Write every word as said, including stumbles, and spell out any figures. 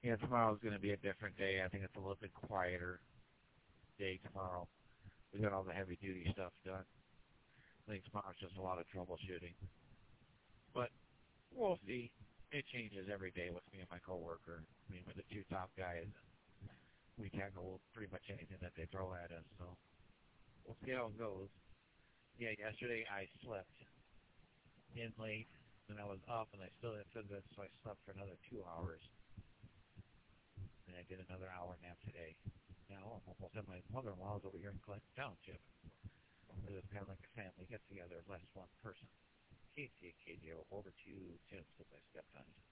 Yeah, tomorrow's going to be a different day. I think it's a little bit quieter day tomorrow. We got all the heavy duty stuff done. I think tomorrow's just a lot of troubleshooting. But we'll see. It changes every day with me and my coworker. I mean, we're the two top guys. We tackle pretty much anything that they throw at us. So we'll see how it goes. Yeah, yesterday I slept in late, and I was up, and I still didn't feel good, so I slept for another two hours. And I did another hour nap today. Now I'm almost at my mother-in-law's over here in Clinton Township. It's kind of like a family get-together, less one person. Casey, Casey, over to Tim, since I stepped on you.